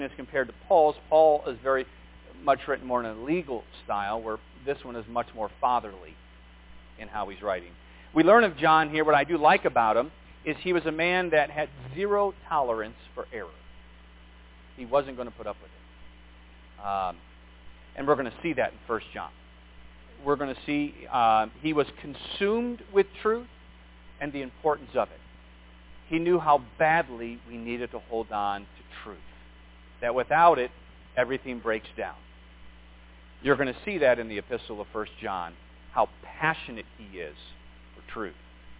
as compared to Paul's. Paul is very much written more in a legal style, where this one is much more fatherly in how he's writing. We learn of John here, what I do like about him, is he was a man that had zero tolerance for error. He wasn't going to put up with it. And we're going to see that in 1 John. We're going to see he was consumed with truth and the importance of it. He knew how badly we needed to hold on to truth. That without it, everything breaks down. You're going to see that in the epistle of 1 John, how passionate he is for truth.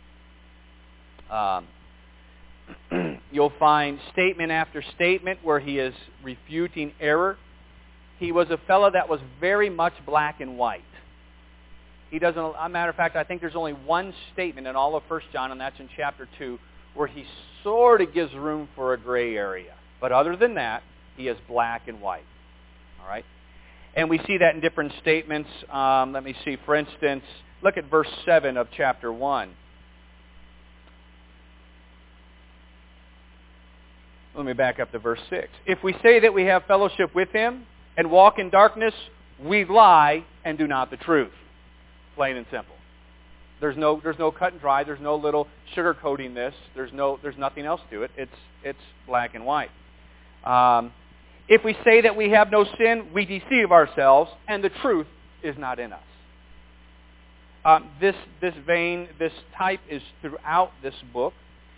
You'll find statement after statement where he is refuting error. He was a fellow that was very much black and white. He doesn't, as a matter of fact, I think there's only one statement in all of 1 John, and that's in chapter 2, where he sort of gives room for a gray area. But other than that, he is black and white. All right? And we see that in different statements. Let me see. For instance, look at verse 7 of chapter 1. Let me back up to verse 6. If we say that we have fellowship with him and walk in darkness, we lie and do not the truth. Plain and simple. There's no cut and dry. There's no little sugarcoating this. There's nothing else to it. It's black and white. If we say that we have no sin, we deceive ourselves, and the truth is not in us. This vein, this type is throughout this book.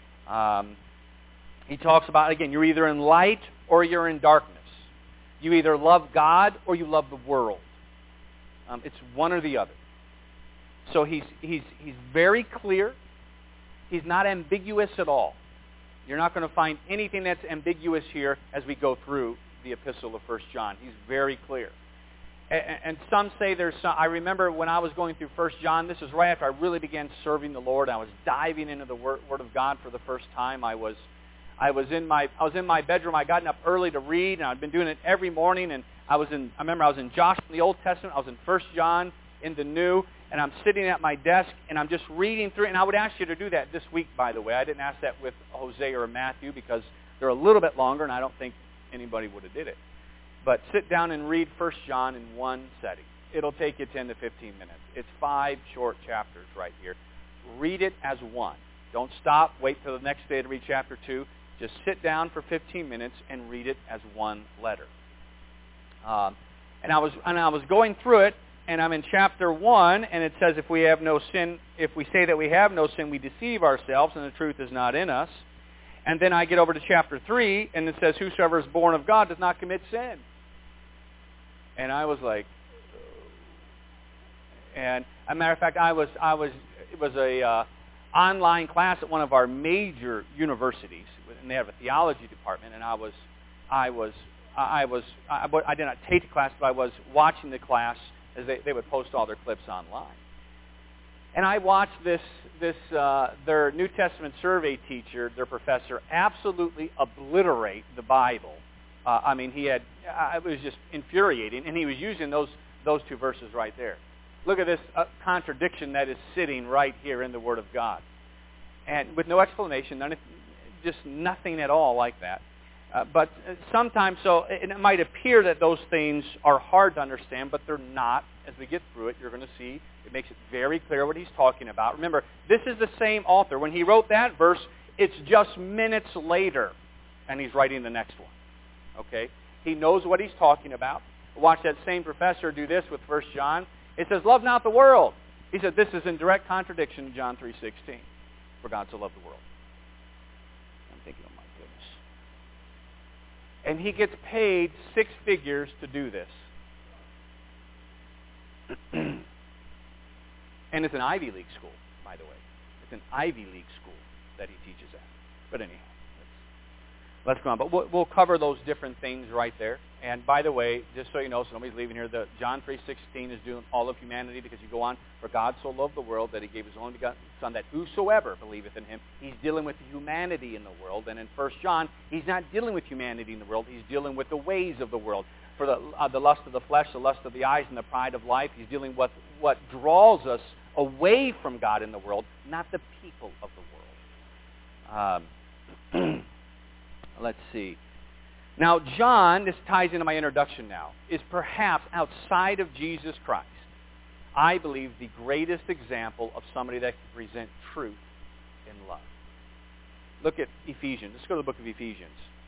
He talks about, again, you're either in light or you're in darkness. You either love God or you love the world. It's one or the other. So he's very clear. He's not ambiguous at all. You're not going to find anything that's ambiguous here as we go through the epistle of 1 John. He's very clear. And some say there's some, I remember when I was going through 1 John, this is right after I really began serving the Lord. I was diving into the Word of God for the first time. I was in my bedroom. I'd gotten up early to read, and I'd been doing it every morning. And I remember I was in Joshua in the Old Testament. I was in 1 John in the New, and I'm sitting at my desk, and I'm just reading through. And I would ask you to do that this week, by the way. I didn't ask that with Jose or Matthew because they're a little bit longer, and I don't think anybody would have did it. But sit down and read 1 John in one setting. It'll take you 10 to 15 minutes. It's 5 short chapters right here. Read it as one. Don't stop. Wait till the next day to read chapter 2. Just sit down for 15 minutes and read it as one letter. And I was going through it, and I'm in chapter 1, and it says, if we say that we have no sin, we deceive ourselves, and the truth is not in us. And then I get over to chapter 3, and it says, whosoever is born of God does not commit sin. And I was like, and as a matter of fact, it was a online class at one of our major universities, and they have a theology department, and I did not take the class, but I was watching the class as they would post all their clips online. And I watched their New Testament survey teacher, their professor, absolutely obliterate the Bible. It was just infuriating, and he was using those 2 verses right there. Look at this contradiction that is sitting right here in the Word of God. And with no explanation, just nothing at all like that. But sometimes, it might appear that those things are hard to understand, but they're not. As we get through it, you're going to see it makes it very clear what he's talking about. Remember, this is the same author. When he wrote that verse, it's just minutes later, and he's writing the next one. Okay? He knows what he's talking about. Watch that same professor do this with 1 John. It says, love not the world. He said this is in direct contradiction to John 3:16. For God so loved the world. I'm thinking, oh my goodness. And he gets paid 6 figures to do this. And it's an Ivy League school, by the way. It's an Ivy League school that he teaches at. But anyhow, let's go on. But we'll cover those different things right there. And by the way, just so you know, so nobody's leaving here, the John 3:16 is doing all of humanity, because you go on, for God so loved the world that he gave his only begotten Son, that whosoever believeth in him. He's dealing with the humanity in the world. And in 1 John, he's not dealing with humanity in the world. He's dealing with the ways of the world. For the lust of the flesh, the lust of the eyes, and the pride of life. He's dealing with what draws us away from God in the world, not the people of the world. Let's see. Now, John, this ties into my introduction now, is perhaps outside of Jesus Christ, I believe, the greatest example of somebody that can present truth in love. Look at Ephesians. Let's go to the book of Ephesians.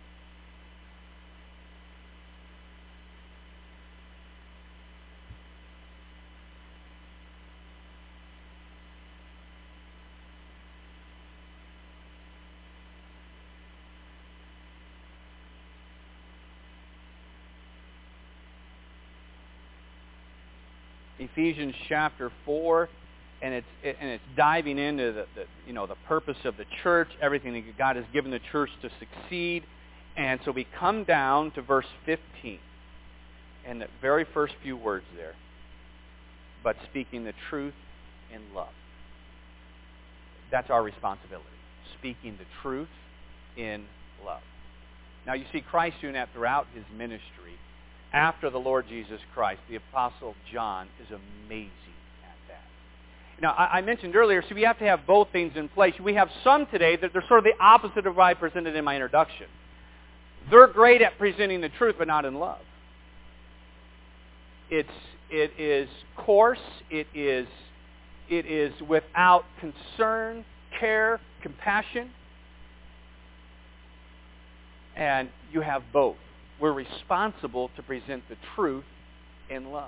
Ephesians chapter 4, and it's diving into the purpose of the church, everything that God has given the church to succeed. And so we come down to verse 15, and the very first few words there, but speaking the truth in love. That's our responsibility, speaking the truth in love. Now you see Christ doing that throughout his ministry. After the Lord Jesus Christ, the Apostle John is amazing at that. Now, I mentioned earlier, we have to have both things in place. We have some today that they're sort of the opposite of what I presented in my introduction. They're great at presenting the truth, but not in love. It is coarse. It is without concern, care, compassion. And you have both. We're responsible to present the truth in love.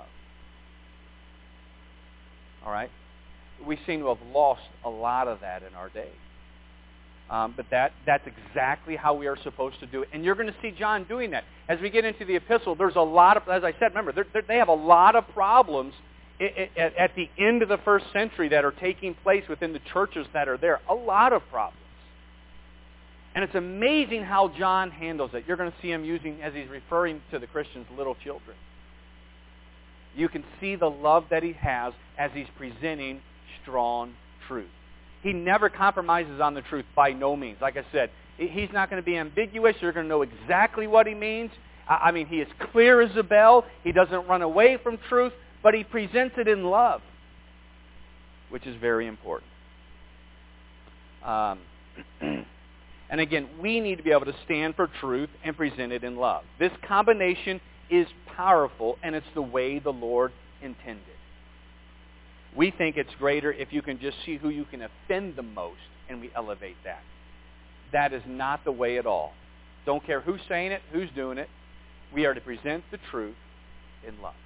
All right? We seem to have lost a lot of that in our day. But that's exactly how we are supposed to do it. And you're going to see John doing that. As we get into the epistle, there's a lot of, as I said, remember, they have a lot of problems at the end of the first century that are taking place within the churches that are there. A lot of problems. And it's amazing how John handles it. You're going to see him using, as he's referring to the Christians, little children. You can see the love that he has as he's presenting strong truth. He never compromises on the truth by no means. Like I said, he's not going to be ambiguous. You're going to know exactly what he means. I mean, he is clear as a bell. He doesn't run away from truth, but he presents it in love, which is very important. And again, we need to be able to stand for truth and present it in love. This combination is powerful, and it's the way the Lord intended. We think it's greater if you can just see who you can offend the most, and we elevate that. That is not the way at all. Don't care who's saying it, who's doing it. We are to present the truth in love.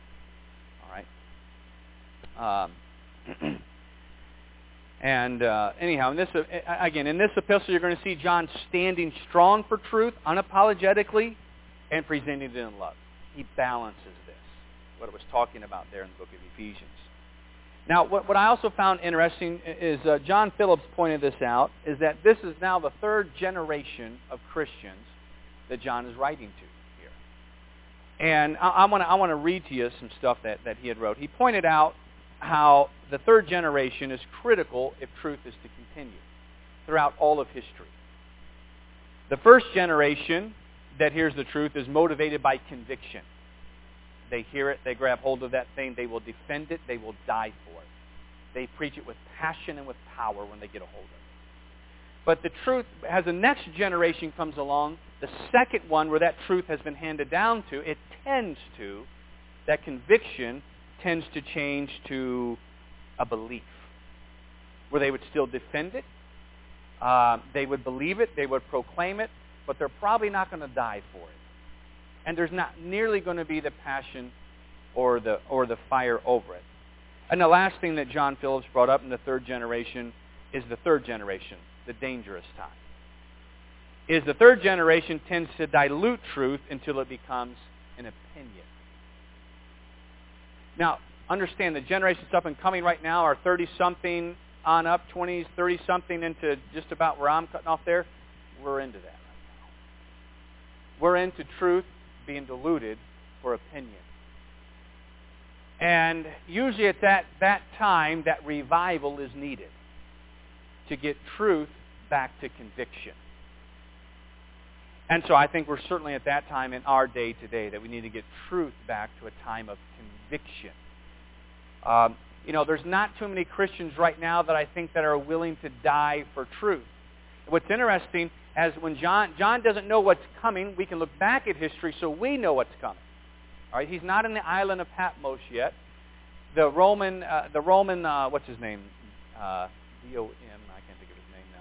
All right? And anyhow, in this epistle, you're going to see John standing strong for truth, unapologetically, and presenting it in love. He balances this, what it was talking about there in the book of Ephesians. Now, what I also found interesting is John Phillips pointed this out, is that this is now the third generation of Christians that John is writing to here. And I want to read to you some stuff that he had wrote. He pointed out how the third generation is critical if truth is to continue throughout all of history. The first generation that hears the truth is motivated by conviction. They hear it, they grab hold of that thing, they will defend it, they will die for it. They preach it with passion and with power when they get a hold of it. But the truth, as the next generation comes along, the second one where that truth has been handed down to, that conviction tends to change to a belief, where they would still defend it, they would believe it, they would proclaim it, but they're probably not going to die for it. And there's not nearly going to be the passion or the fire over it. And the last thing that John Phillips brought up in the third generation is the third generation, the dangerous time. Is the third generation tends to dilute truth until it becomes an opinion. Now, understand the generations up and coming right now are 30-something on up, 20s, 30-something into just about where I'm cutting off there. We're into that right now. We're into truth being diluted for opinion. And usually at that time, that revival is needed to get truth back to conviction. And so I think we're certainly at that time in our day today that we need to get truth back to a time of conviction. There's not too many Christians right now that I think that are willing to die for truth. what's interesting, as when John doesn't know what's coming, we can look back at history so we know what's coming. All right, he's not in the island of Patmos yet. The Roman, what's his name? D-O-M, I can't think of his name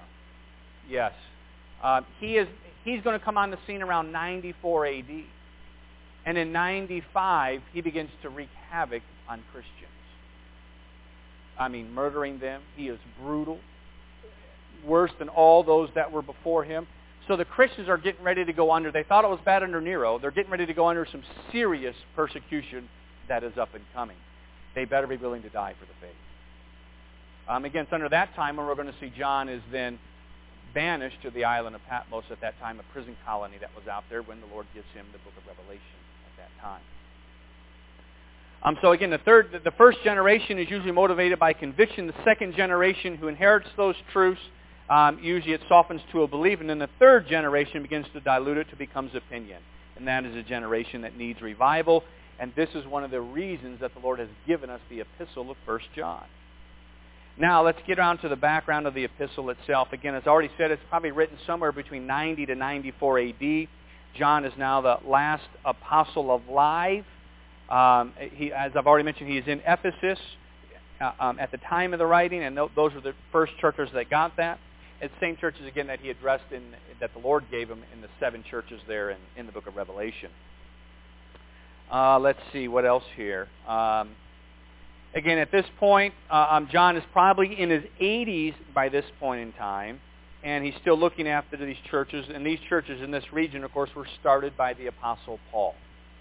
now. Yes. He's going to come on the scene around 94 A.D. And in 95, he begins to wreak havoc on Christians. I mean, murdering them. He is brutal. Worse than all those that were before him. So the Christians are getting ready to go under. They thought it was bad under Nero. They're getting ready to go under some serious persecution that is up and coming. They better be willing to die for the faith. Again, it's under that time when we're going to see John is then banished to the island of Patmos, at that time a prison colony that was out there when the Lord gives him the book of Revelation at that time. So again, the first generation is usually motivated by conviction. The second generation who inherits those truths, usually it softens to a belief. And then the third generation begins to dilute it to becomes opinion. And that is a generation that needs revival. And this is one of the reasons that the Lord has given us the epistle of 1 John. Now, let's get on to the background of the epistle itself. Again, as already said, it's probably written somewhere between 90 to 94 A.D. John is now the last apostle alive. As I've already mentioned, he is in Ephesus at the time of the writing, and those were the first churches that got that. It's the same churches, again, that he addressed that the Lord gave him in the 7 churches there in the book of Revelation. Let's see, what else here? Again, at this point, John is probably in his 80s by this point in time, and he's still looking after these churches. And these churches in this region, of course, were started by the Apostle Paul.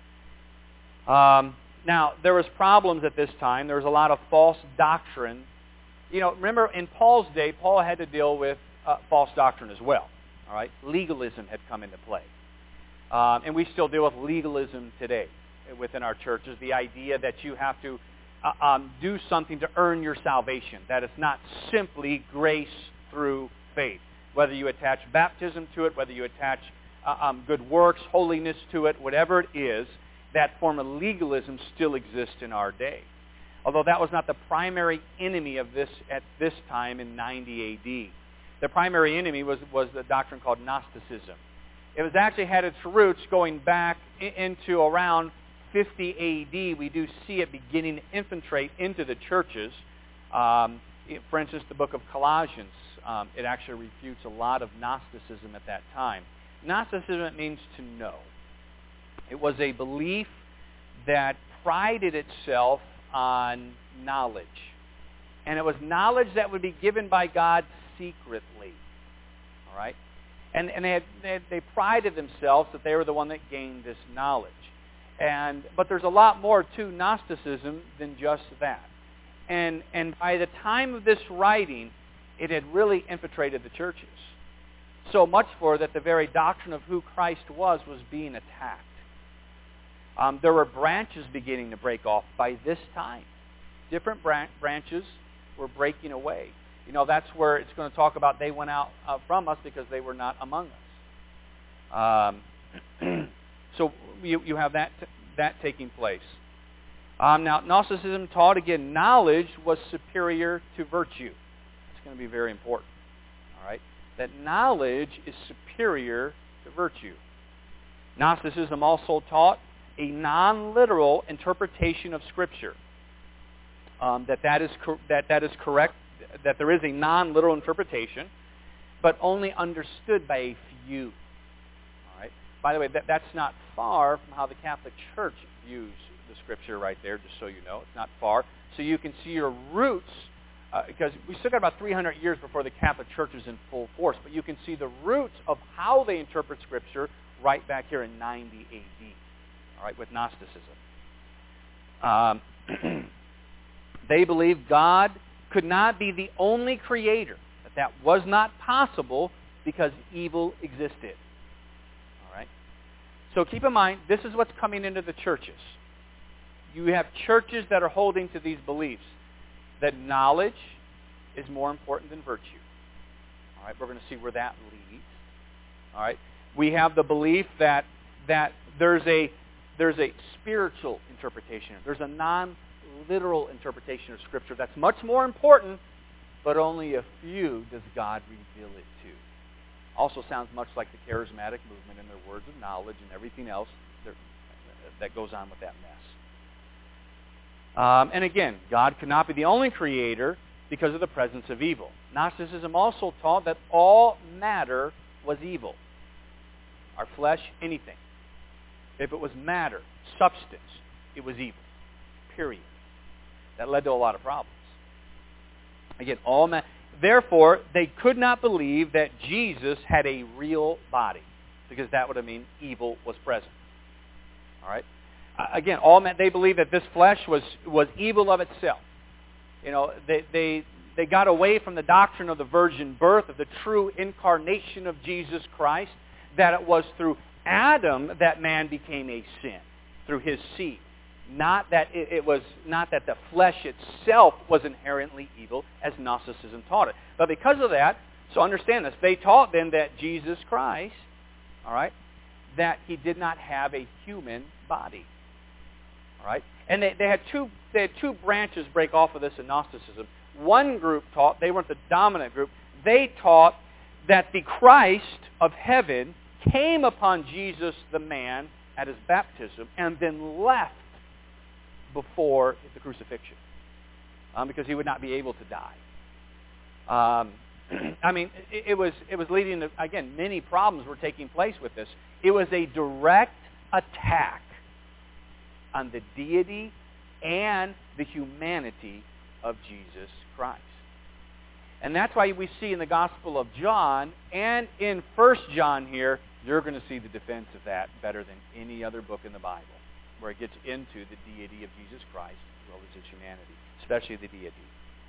Now, there was problems at this time. There was a lot of false doctrine. You know, remember, in Paul's day, Paul had to deal with false doctrine as well. All right, legalism had come into play. And we still deal with legalism today within our churches, the idea that you have to do something to earn your salvation, that it's not simply grace through faith. Whether you attach baptism to it, whether you attach good works, holiness to it, whatever it is, that form of legalism still exists in our day. Although that was not the primary enemy of this at this time in 90 A.D. The primary enemy was the doctrine called Gnosticism. It was actually had its roots going back into around 50 A.D., we do see it beginning to infiltrate into the churches. For instance, the book of Colossians, it actually refutes a lot of Gnosticism at that time. Gnosticism means to know. It was a belief that prided itself on knowledge. And it was knowledge that would be given by God secretly. All right? And they prided themselves that they were the one that gained this knowledge. But there's a lot more to Gnosticism than just that. And by the time of this writing, it had really infiltrated the churches. So much for that the very doctrine of who Christ was being attacked. There were branches beginning to break off by this time. Different branches were breaking away. You know, that's where it's going to talk about they went out from us because they were not among us. So you have that taking place. Now, Gnosticism taught, again, knowledge was superior to virtue. It's going to be very important. All right? That knowledge is superior to virtue. Gnosticism also taught a non-literal interpretation of Scripture. That is correct, that there is a non-literal interpretation, but only understood by a few. By the way, that's not far from how the Catholic Church views the Scripture right there, just so you know. It's not far. So you can see your roots, because we still got about 300 years before the Catholic Church is in full force, but you can see the roots of how they interpret Scripture right back here in 90 A.D., all right, with Gnosticism. They believed God could not be the only creator, that was not possible because evil existed. So keep in mind, this is what's coming into the churches. You have churches that are holding to these beliefs, that knowledge is more important than virtue. All right, we're going to see where that leads. All right, we have the belief that there's a spiritual interpretation. There's a non-literal interpretation of Scripture that's much more important, but only a few does God reveal it to. Also sounds much like the charismatic movement in their words of knowledge and everything else that goes on with that mess. And again, God could not be the only creator because of the presence of evil. Gnosticism also taught that all matter was evil. Our flesh, anything. If it was matter, substance, it was evil. Period. That led to a lot of problems. Again, all matter. Therefore, they could not believe that Jesus had a real body, because that would have mean evil was present. All right. Again, they believed that this flesh was evil of itself. You know, they got away from the doctrine of the virgin birth, of the true incarnation of Jesus Christ, that it was through Adam that man became a sin, through his seed. Not that not that the flesh itself was inherently evil, as Gnosticism taught it. But because of that, so understand this, they taught then that Jesus Christ, all right, that he did not have a human body. All right? And they had two branches break off of this in Gnosticism. One group taught, they weren't the dominant group, they taught that the Christ of heaven came upon Jesus the man at his baptism and then left before the crucifixion, because he would not be able to die. I mean, it was leading to, again, many problems were taking place with this. It was a direct attack on the deity and the humanity of Jesus Christ. And that's why we see in the Gospel of John and in 1 John here, you're going to see the defense of that better than any other book in the Bible, where it gets into the deity of Jesus Christ as well as his humanity, especially the deity.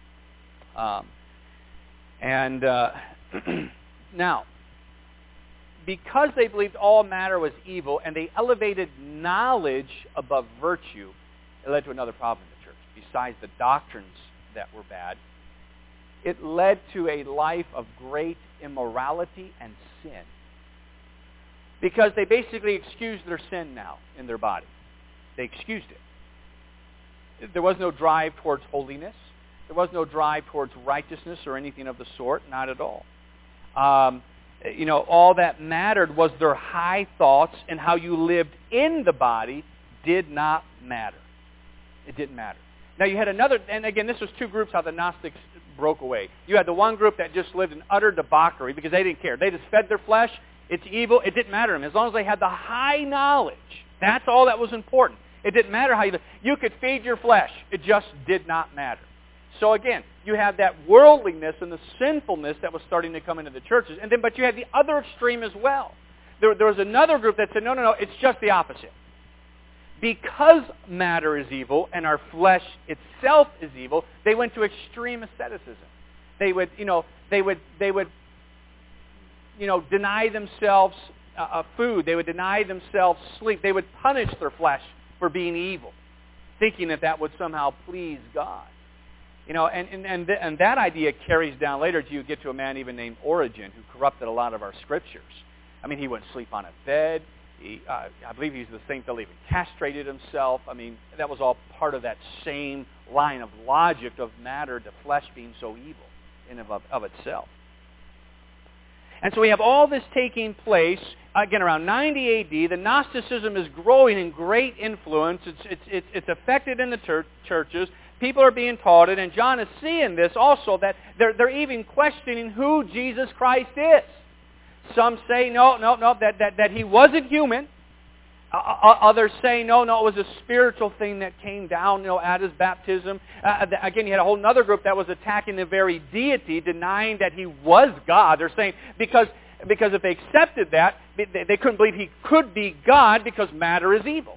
Now, because they believed all matter was evil and they elevated knowledge above virtue, it led to another problem in the church. Besides the doctrines that were bad, it led to a life of great immorality and sin. Because they basically excused their sin now in their body. They excused it. There was no drive towards holiness. There was no drive towards righteousness or anything of the sort, not at all. All that mattered was their high thoughts, and how you lived in the body did not matter. It didn't matter. Now you had another, and again, this was two groups how the Gnostics broke away. You had the one group that just lived in utter debauchery because they didn't care. They just fed their flesh. It's evil. It didn't matter to them. As long as they had the high knowledge, that's all that was important. It didn't matter how you could feed your flesh. It just did not matter. So again, you have that worldliness and the sinfulness that was starting to come into the churches. But you had the other extreme as well. There was another group that said, no, it's just the opposite. Because matter is evil and our flesh itself is evil, they went to extreme asceticism. They would deny themselves food. They would deny themselves sleep. They would punish their flesh for being evil, thinking that would somehow please God. And that idea carries down later till you get to a man even named Origen, who corrupted a lot of our scriptures. I mean, he wouldn't sleep on a bed. I believe he's the saint that even castrated himself. I mean, that was all part of that same line of logic of matter, the flesh being so evil in and of itself. And so we have all this taking place, again, around 90 A.D. The Gnosticism is growing in great influence. It's affected in the churches. People are being taught it, and John is seeing this also, that they're even questioning who Jesus Christ is. Some say, no, that he wasn't human. Others say, no, it was a spiritual thing that came down, at his baptism. Again, you had a whole other group that was attacking the very deity, denying that he was God. They're saying, because if they accepted that, they couldn't believe he could be God because matter is evil.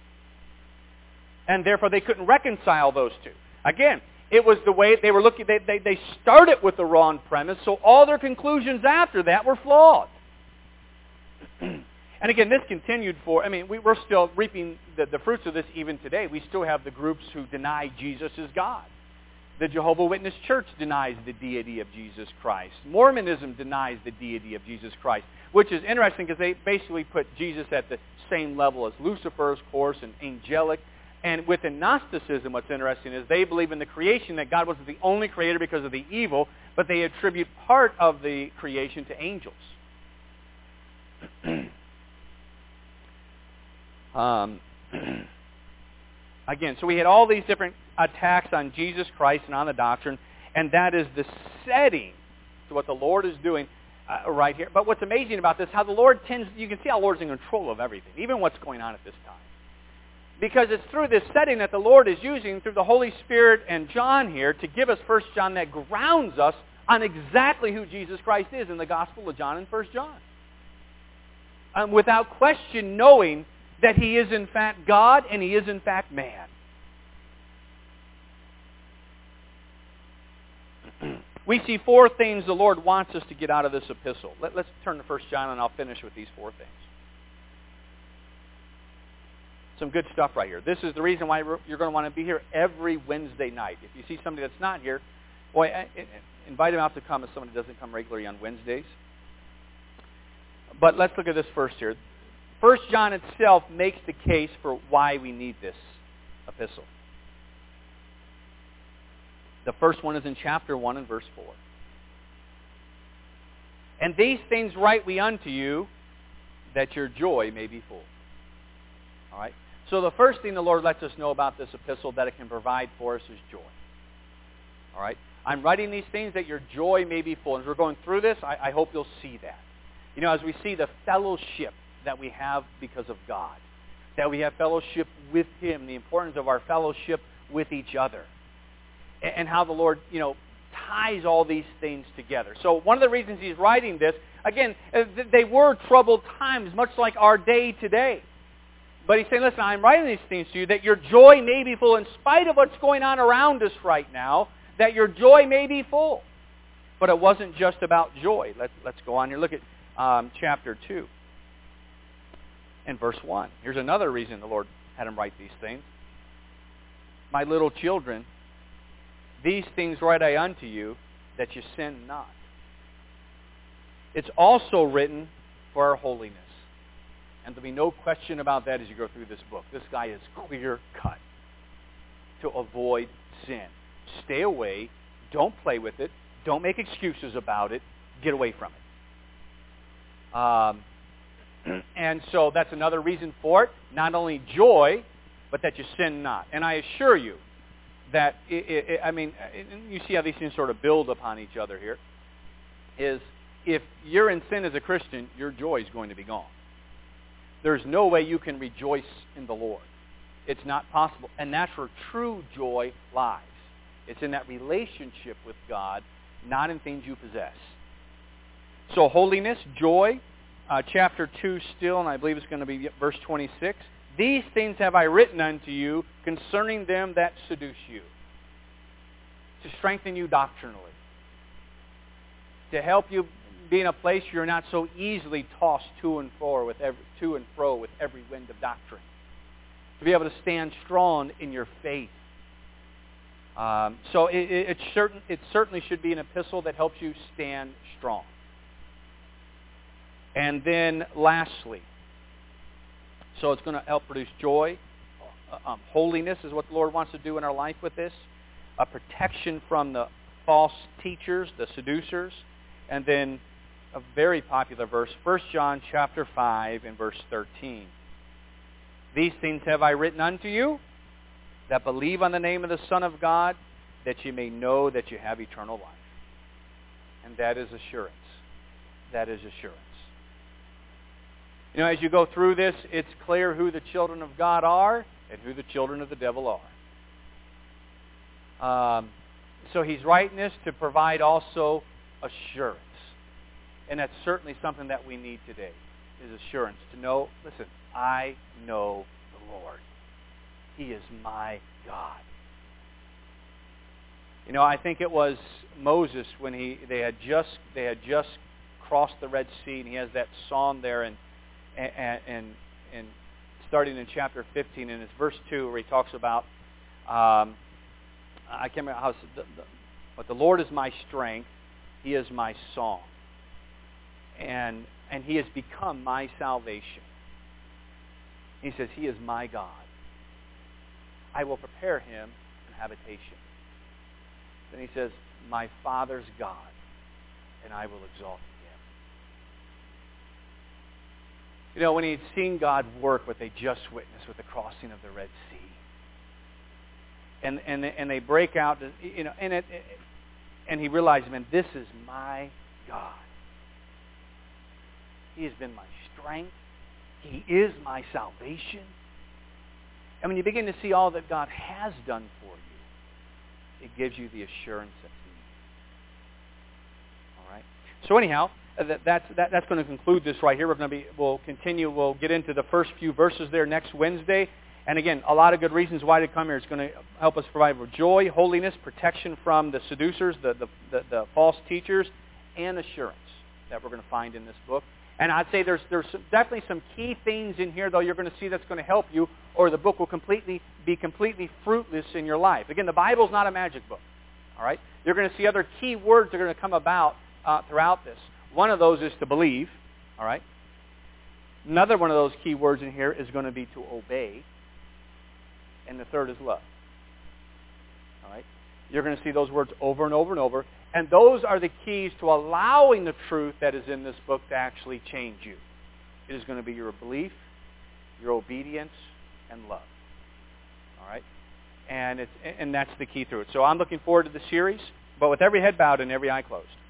And therefore they couldn't reconcile those two. Again, it was the way they were looking. They started with the wrong premise, so all their conclusions after that were flawed. And again, this continued we're still reaping the fruits of this even today. We still have the groups who deny Jesus is God. The Jehovah's Witness Church denies the deity of Jesus Christ. Mormonism denies the deity of Jesus Christ, which is interesting because they basically put Jesus at the same level as Lucifer, of course, and angelic. And within Gnosticism, what's interesting is they believe in the creation, that God wasn't the only creator because of the evil, but they attribute part of the creation to angels. Again, so we had all these different attacks on Jesus Christ and on the doctrine, and that is the setting to what the Lord is doing right here. But what's amazing about this, how the Lord you can see how the Lord's in control of everything, even what's going on at this time. Because it's through this setting that the Lord is using, through the Holy Spirit and John here, to give us 1 John that grounds us on exactly who Jesus Christ is in the Gospel of John and 1 John. Without question, knowing that He is in fact God and He is in fact man. We see four things the Lord wants us to get out of this epistle. Let's turn to 1 John and I'll finish with these four things. Some good stuff right here. This is the reason why you're going to want to be here every Wednesday night. If you see somebody that's not here, boy, invite them out to come if somebody doesn't come regularly on Wednesdays. But let's look at this first here. 1 John itself makes the case for why we need this epistle. The first one is in chapter 1 and verse 4. And these things write we unto you, that your joy may be full. All right? So the first thing the Lord lets us know about this epistle that it can provide for us is joy. All right? I'm writing these things that your joy may be full. As we're going through this, I hope you'll see that. You know, as we see the fellowship that we have because of God, that we have fellowship with Him, the importance of our fellowship with each other, and how the Lord, ties all these things together. So one of the reasons He's writing this, again, they were troubled times, much like our day today. But He's saying, listen, I'm writing these things to you that your joy may be full in spite of what's going on around us right now, that your joy may be full. But it wasn't just about joy. Let's go on here. Look at chapter 2 and verse 1. Here's another reason the Lord had him write these things. My little children, these things write I unto you, that you sin not. It's also written for our holiness. And there'll be no question about that as you go through this book. This guy is clear cut to avoid sin. Stay away. Don't play with it. Don't make excuses about it. Get away from it. And so that's another reason for it. Not only joy, but that you sin not. And I assure you that, you see how these things sort of build upon each other here, is if you're in sin as a Christian, your joy is going to be gone. There's no way you can rejoice in the Lord. It's not possible. And that's where true joy lies. It's in that relationship with God, not in things you possess. So holiness, joy, chapter 2 still, and I believe it's going to be verse 26. These things have I written unto you concerning them that seduce you, to strengthen you doctrinally, to help you be in a place you're not so easily tossed to and fro with every wind of doctrine, to be able to stand strong in your faith. So it certainly should be an epistle that helps you stand strong. And then lastly, so it's going to help produce joy. Holiness is what the Lord wants to do in our life with this. A protection from the false teachers, the seducers. And then a very popular verse, 1 John chapter 5 and verse 13. These things have I written unto you that believe on the name of the Son of God, that you may know that you have eternal life. And that is assurance. That is assurance. As you go through this, it's clear who the children of God are and who the children of the devil are. So he's writing this to provide also assurance. And that's certainly something that we need today, is assurance. To know, listen, I know the Lord. He is my God. I think it was Moses when they had just crossed the Red Sea, and he has that psalm there, and starting in chapter 15, and it's verse 2 where he talks about, I can't remember how, but the Lord is my strength, He is my song, and He has become my salvation. He says, He is my God. I will prepare Him an habitation. Then he says, my Father's God, and I will exalt You know, when he'd seen God work what they just witnessed with the crossing of the Red Sea. And they break out, you know, and he realized, man, this is my God. He has been my strength. He is my salvation. And when you begin to see all that God has done for you, it gives you the assurance that you need. All right. So anyhow, that's going to conclude this right here. We'll continue. We'll get into the first few verses there next Wednesday. And again, a lot of good reasons why to come here. It's going to help us provide with joy, holiness, protection from the seducers, the false teachers, and assurance that we're going to find in this book. And I'd say there's definitely some key themes in here, though, you're going to see that's going to help you, or the book will be completely fruitless in your life. Again, the Bible's not a magic book. All right? You're going to see other key words that are going to come about throughout this. One of those is to believe. All right? Another one of those key words in here is going to be to obey. And the third is love. All right? You're going to see those words over and over and over. And those are the keys to allowing the truth that is in this book to actually change you. It is going to be your belief, your obedience, and love. All right? And that's the key through it. So I'm looking forward to the series, but with every head bowed and every eye closed.